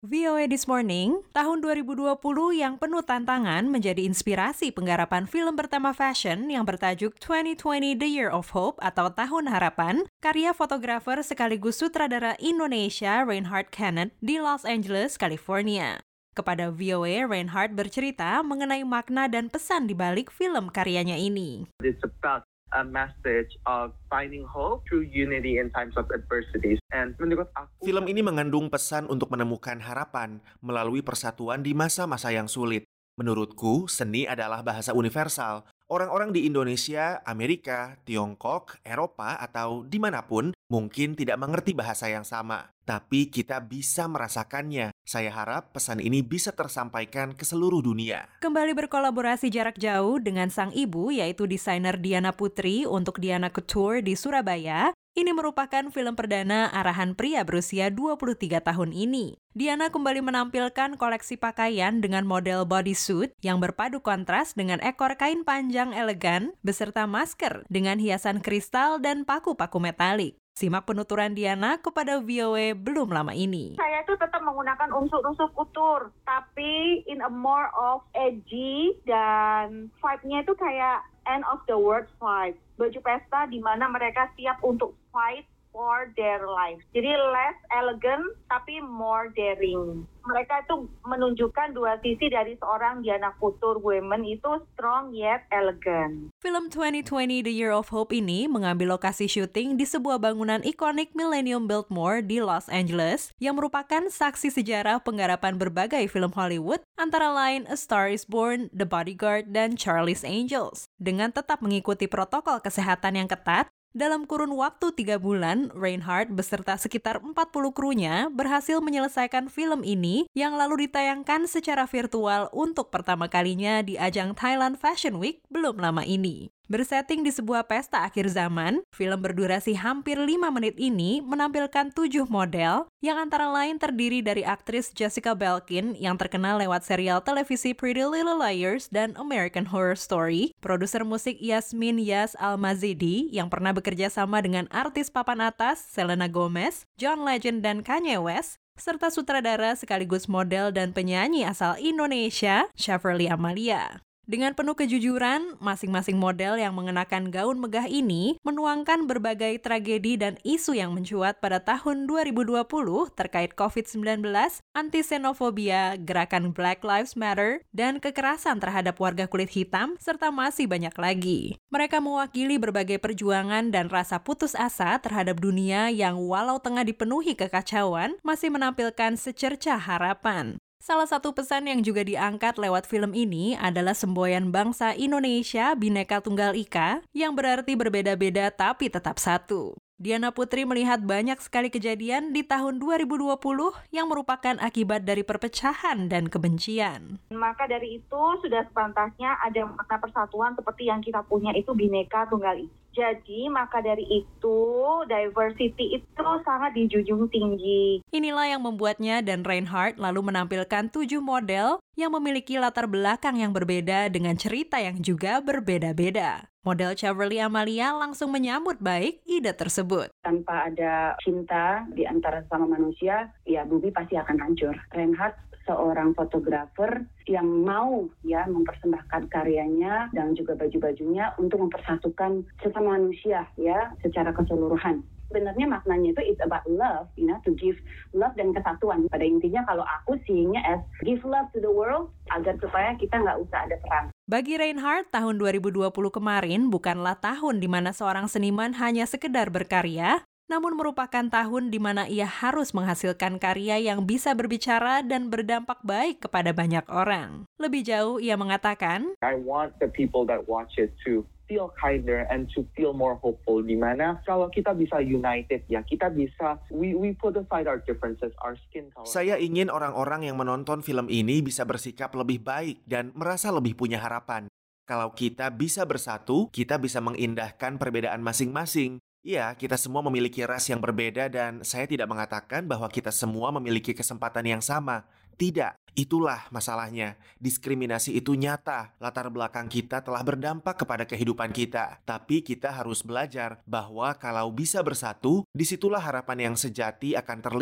VOA This Morning, tahun 2020 yang penuh tantangan menjadi inspirasi penggarapan film pertama fashion yang bertajuk 2020 The Year of Hope atau Tahun Harapan, karya fotografer sekaligus sutradara Indonesia Reinhard Kenneth di Los Angeles, California. Kepada VOA, Reinhard bercerita mengenai makna dan pesan di balik film karyanya ini. It's about a message of finding hope through unity in times of adversities. And menurut aku, film ini mengandung pesan untuk menemukan harapan melalui persatuan di masa-masa yang sulit. Menurutku, seni adalah bahasa universal. Orang-orang di Indonesia, Amerika, Tiongkok, Eropa, atau dimanapun mungkin tidak mengerti bahasa yang sama. Tapi kita bisa merasakannya. Saya harap pesan ini bisa tersampaikan ke seluruh dunia. Kembali berkolaborasi jarak jauh dengan sang ibu, yaitu desainer Diana Putri untuk Diana Couture di Surabaya. Ini merupakan film perdana arahan pria berusia 23 tahun ini. Diana kembali menampilkan koleksi pakaian dengan model bodysuit yang berpadu kontras dengan ekor kain panjang elegan beserta masker dengan hiasan kristal dan paku-paku metalik. Simak penuturan Diana kepada VOA belum lama ini. Saya itu tetap menggunakan unsur-unsur couture, tapi in a more of edgy dan vibe-nya itu kayak end of the world vibe. Baju pesta di mana mereka siap untuk fight for their life. Jadi less elegant tapi more daring. Mereka itu menunjukkan dua sisi dari seorang Diana Couture women itu strong yet elegant. Film 2020 The Year of Hope ini mengambil lokasi syuting di sebuah bangunan ikonik Millennium Biltmore di Los Angeles yang merupakan saksi sejarah penggarapan berbagai film Hollywood antara lain A Star is Born, The Bodyguard, dan Charlie's Angels. Dengan tetap mengikuti protokol kesehatan yang ketat, dalam kurun waktu 3 bulan, Reinhard beserta sekitar 40 krunya berhasil menyelesaikan film ini yang lalu ditayangkan secara virtual untuk pertama kalinya di ajang Thailand Fashion Week belum lama ini. Bersetting di sebuah pesta akhir zaman, film berdurasi hampir 5 menit ini menampilkan 7 model yang antara lain terdiri dari aktris Jessica Belkin yang terkenal lewat serial televisi Pretty Little Liars dan American Horror Story, produser musik Yasmin Yas Almazidi yang pernah bekerja sama dengan artis papan atas Selena Gomez, John Legend, dan Kanye West, serta sutradara sekaligus model dan penyanyi asal Indonesia, Shaverly Amalia. Dengan penuh kejujuran, masing-masing model yang mengenakan gaun megah ini menuangkan berbagai tragedi dan isu yang mencuat pada tahun 2020 terkait COVID-19, anti-xenofobia, gerakan Black Lives Matter, dan kekerasan terhadap warga kulit hitam, serta masih banyak lagi. Mereka mewakili berbagai perjuangan dan rasa putus asa terhadap dunia yang walau tengah dipenuhi kekacauan, masih menampilkan secercah harapan. Salah satu pesan yang juga diangkat lewat film ini adalah semboyan bangsa Indonesia Bhinneka Tunggal Ika yang berarti berbeda-beda tapi tetap satu. Diana Putri melihat banyak sekali kejadian di tahun 2020 yang merupakan akibat dari perpecahan dan kebencian. Maka dari itu sudah sepantasnya ada makna persatuan seperti yang kita punya itu Bhinneka Tunggal Ika. Jadi, maka dari itu, diversity itu sangat dijunjung tinggi. Inilah yang membuatnya dan Reinhard lalu menampilkan 7 model yang memiliki latar belakang yang berbeda dengan cerita yang juga berbeda-beda. Model Shaverly Amalia langsung menyambut baik ide tersebut. Tanpa ada cinta di antara sesama manusia, ya bumi pasti akan hancur. Reinhard seorang fotografer yang mau ya mempersembahkan karyanya dan juga baju-bajunya untuk mempersatukan sesama manusia ya secara keseluruhan. Sebenarnya maknanya itu it's about love, to give love dan kesatuan. Pada intinya kalau aku seeingnya as give love to the world agar supaya kita nggak usah ada perang. Bagi Reinhard, tahun 2020 kemarin bukanlah tahun di mana seorang seniman hanya sekedar berkarya, namun merupakan tahun di mana ia harus menghasilkan karya yang bisa berbicara dan berdampak baik kepada banyak orang. Lebih jauh, ia mengatakan, I want the people that watch it to feel kinder and to feel more hopeful. Dimana kalau kita bisa united, ya kita bisa, we put aside our differences, our skin color. Saya ingin orang-orang yang menonton film ini bisa bersikap lebih baik dan merasa lebih punya harapan. Kalau kita bisa bersatu, kita bisa mengindahkan perbedaan masing-masing. Ya, kita semua memiliki ras yang berbeda dan saya tidak mengatakan bahwa kita semua memiliki kesempatan yang sama. Tidak, itulah masalahnya. Diskriminasi itu nyata. Latar belakang kita telah berdampak kepada kehidupan kita. Tapi kita harus belajar bahwa kalau bisa bersatu, disitulah harapan yang sejati akan terlihat.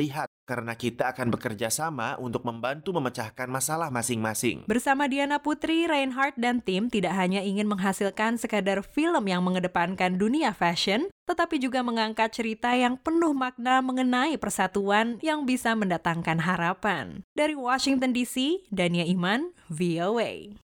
karena kita akan bekerja sama untuk membantu memecahkan masalah masing-masing. Bersama Diana Putri, Reinhardt dan tim tidak hanya ingin menghasilkan sekadar film yang mengedepankan dunia fashion, tetapi juga mengangkat cerita yang penuh makna mengenai persatuan yang bisa mendatangkan harapan. Dari Washington DC, Dania Iman, VOA.